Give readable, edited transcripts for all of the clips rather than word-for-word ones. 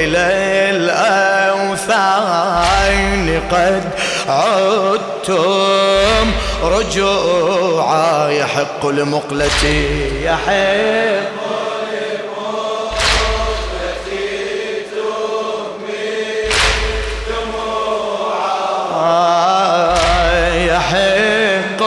إلى الأوثان قد عدتم رجوعا يحق لمقلتي يحق يحق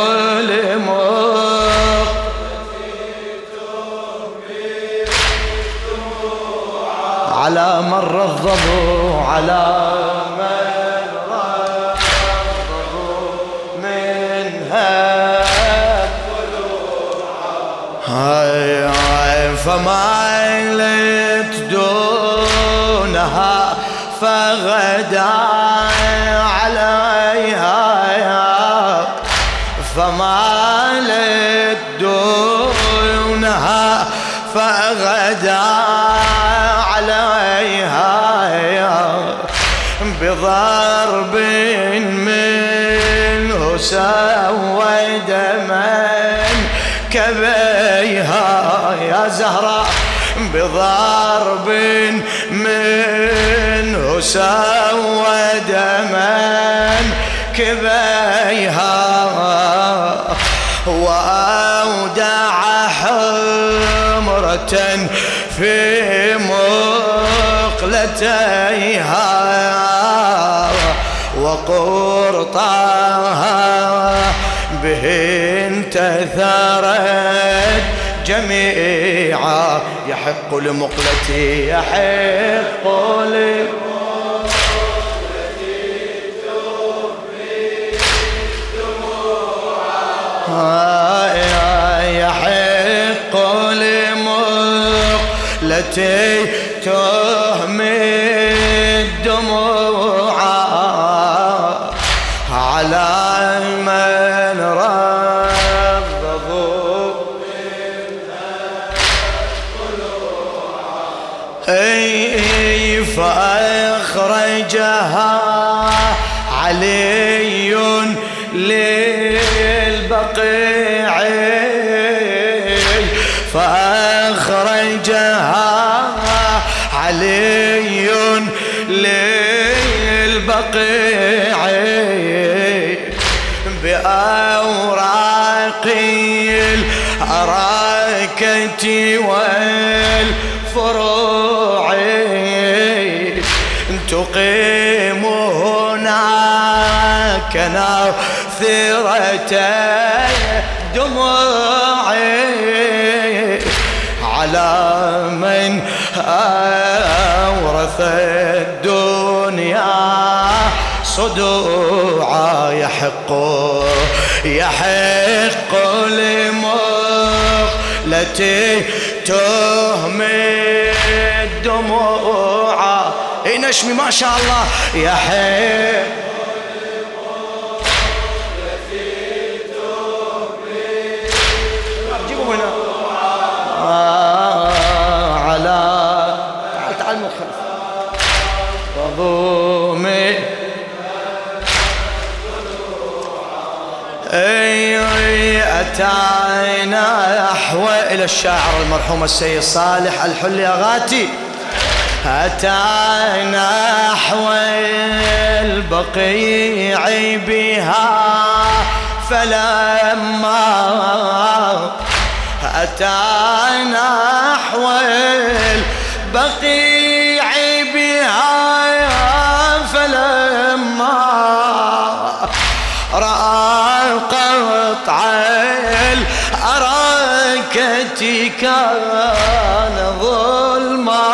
على مر الضبو على من رضوا منها فمالت دونها فغدا عليها فمالت دونها فغدا عليها بضرب منه سود من كبيها يا زهراء بضرب منه سود من كبيها وأودع حمرة في مقلتيها وقرطها بهن تثارت جميعا يحق لمقلتي يحق لمقلتي يحق لمقلتي تهمي الدموع على من رضوا منها الطلوع فأخرجها علي للبقيع فأخرجها علي للبقيع بأوراق الأراكة والفروع تقيم هناك ناثرة دموعي على من أورث الدنيا صدوعا يحق لمقلتي تهمي الدموع اي نشمي ما شاء الله يحق على تعال مخلف وضومي أتينا نحو إلى الشاعر المرحوم السيد صالح الحلي أغاتي أتينا نحو البقيع بها فلما أتينا نحو البقيع بها فلما رأى قطع الأراكة كان ظلما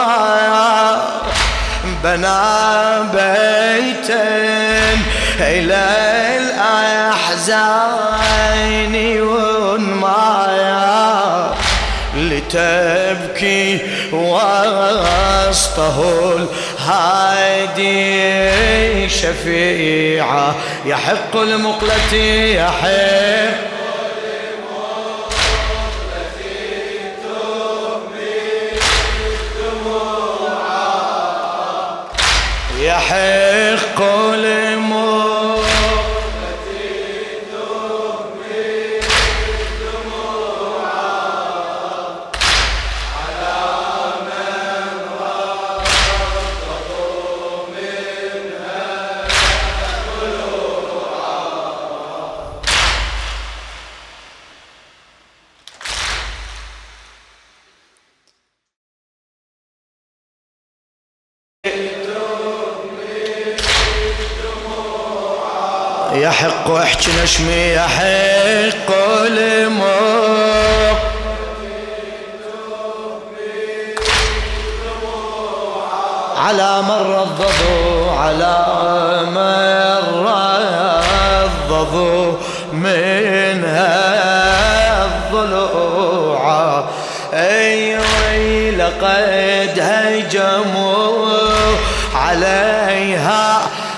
بنى بيتا إلى الأحزان ينمى لتبكي وسطه الهادي شفيعا يحق لمقلتي يحق يحق لمقلتي تهمي الدموع على من رضوا يحق احكي نشمي يحق الموت على مر الضضو على مر الضضو منها الضلوع أي لقد هجموا عليها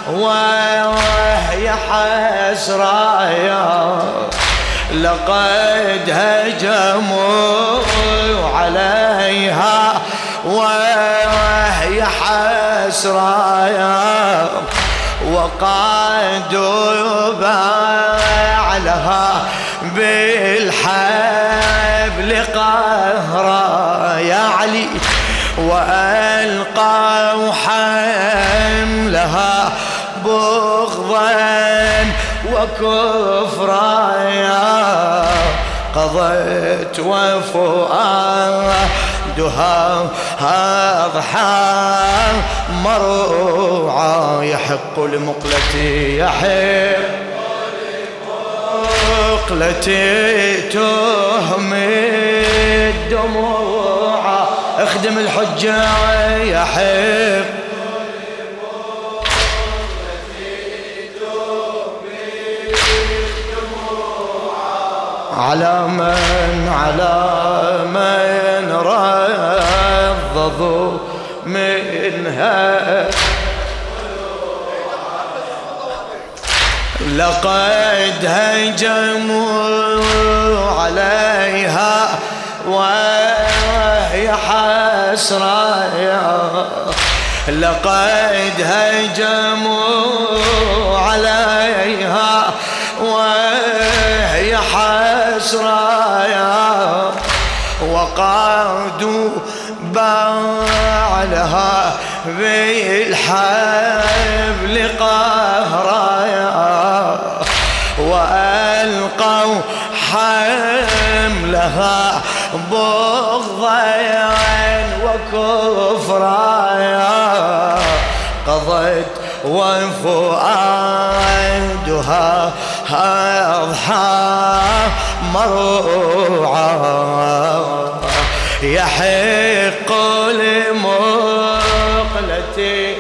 وهي حسرايا لقد هجموا عليها وهي حسرايا وقادوا بعلها بالحبل قهرا يا علي وألقوا حملها بغضا وكفرا قضت وفؤادها أضحى مروعا يحق لمقلتي يحق مقلتي تهمي الدموع اخدم الحجة يحق على من رضضوا منها لقد هجموا عليها وهي حسرايا لقد هجموا عليها وهي حسرايا وقادوا بعلها بالحبل قهرايا وألقوا حملها بغضا وكفرايا قضت وفؤادها أضحى مروعا يحق لمقلتي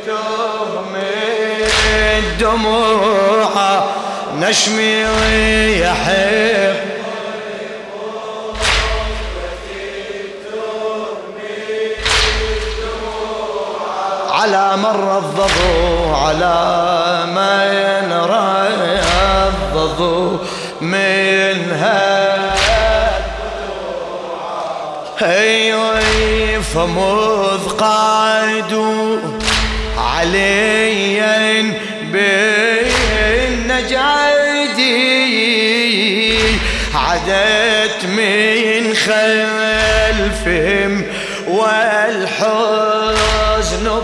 تهمي الدموع نشمي يحق على مر الضضو على من رضضوا منها هي فمذ قعدوا عليا بالنجادي عدت من خلفهم والحزن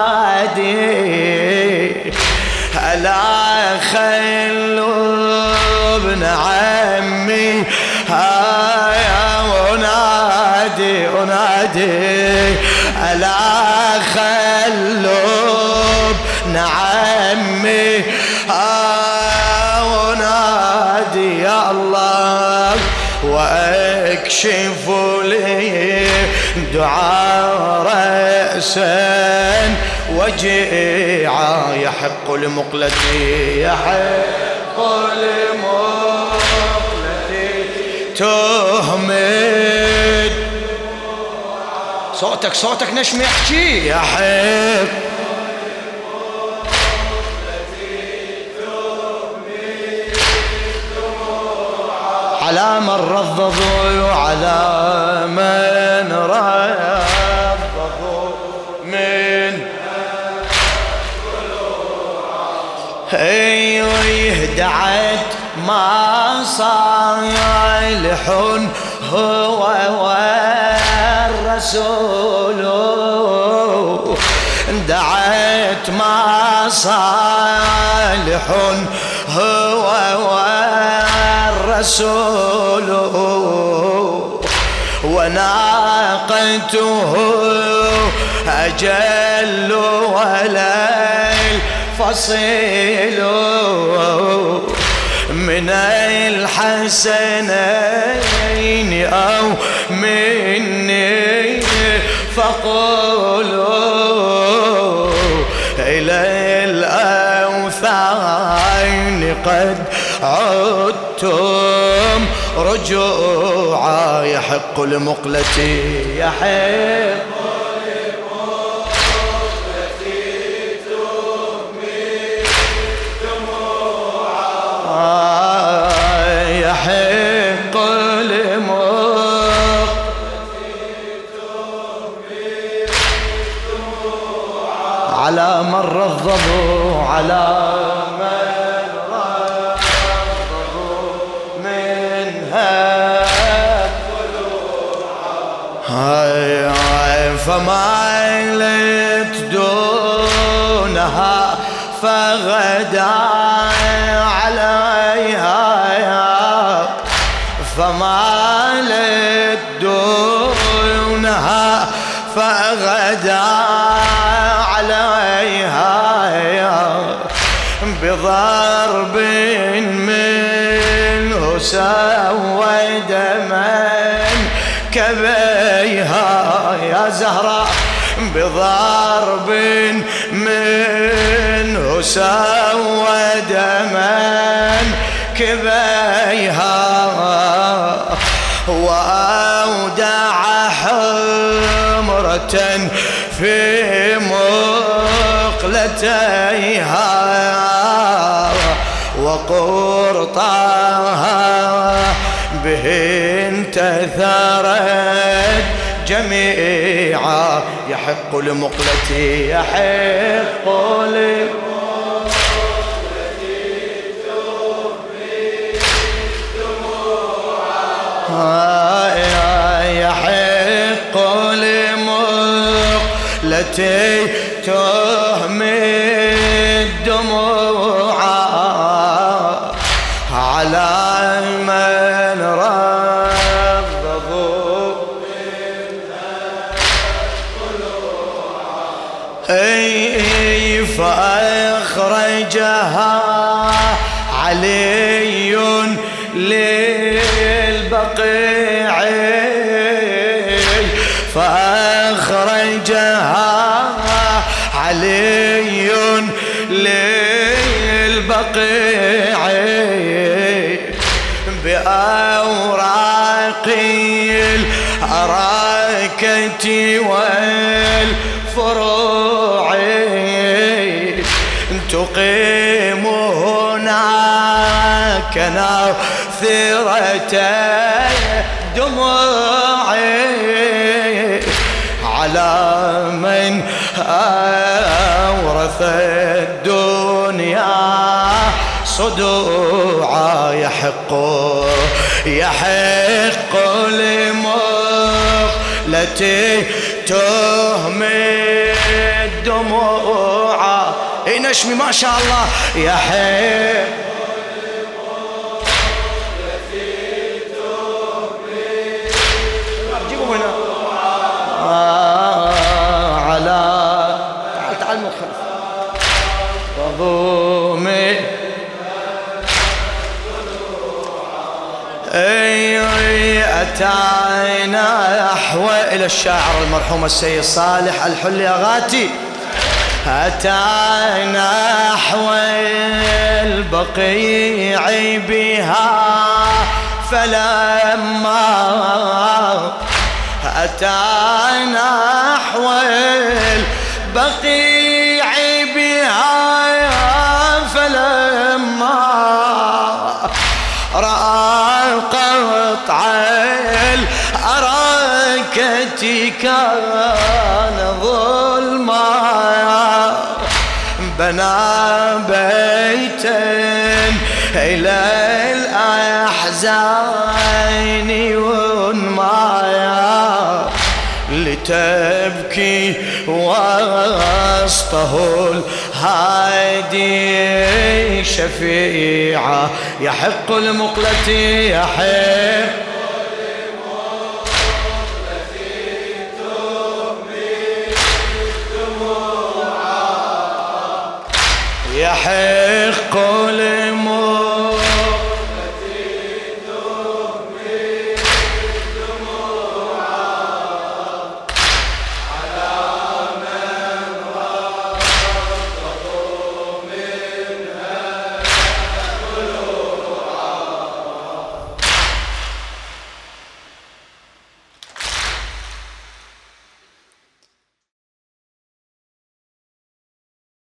بادي ألا خلوا ابن عمي هيا ونادي ألا خلوا ابن عمي ونادي يا الله واكشف لي دعاء رأسا وجيعا يحق لمقلتي يحق لمقلتي تهمد صوتك نشمي احكي يحق على من رضضوا على من رضضوا من دعت ما صالح هو والرسول دعت ما صالح هو والرسول وناقته أجل ولا فصيل من الحسنين أو مني فقولوا إلى الأوثان قد عدتم رجوعا يحق لمقلتي يحق يحق على مر الضبو على من رضبوا منها فما لت دونها فغدا عليها فما لت دونها فغدا عليها بضرب منه سود من كبيها يا زهراء بضرب منه سود من كبيها وأودع حمرة في مقلتيها وقرطها بهن تثرت جميعا يحق لمقلتي يحق يحق لمقلتي تهمي الدموع على من رضضوا فأخرجها علي للبقيع فأخرجها علي للبقيع بأوراق الأراكة والفروع تقيم هناك ناثرة دموعي على من أورث الدنيا صدوعا يحق لمقلتي تهمي الدموع اي نشمي ما شاء الله يحق جيبوا هنا على تعال من الخلف وضومي أتينا نحو إلى الشاعر المرحوم السيد صالح الحلي أغاتي أتينا نحو البقيع بها فلما أتينا نحو البقيع بها فلما رأى قطع الأراكة كان ظلما بنى بيتا إلى الأحزان ينمى لتبكي وسطه الهادي شفيعا يحق لمقلتي يحق قول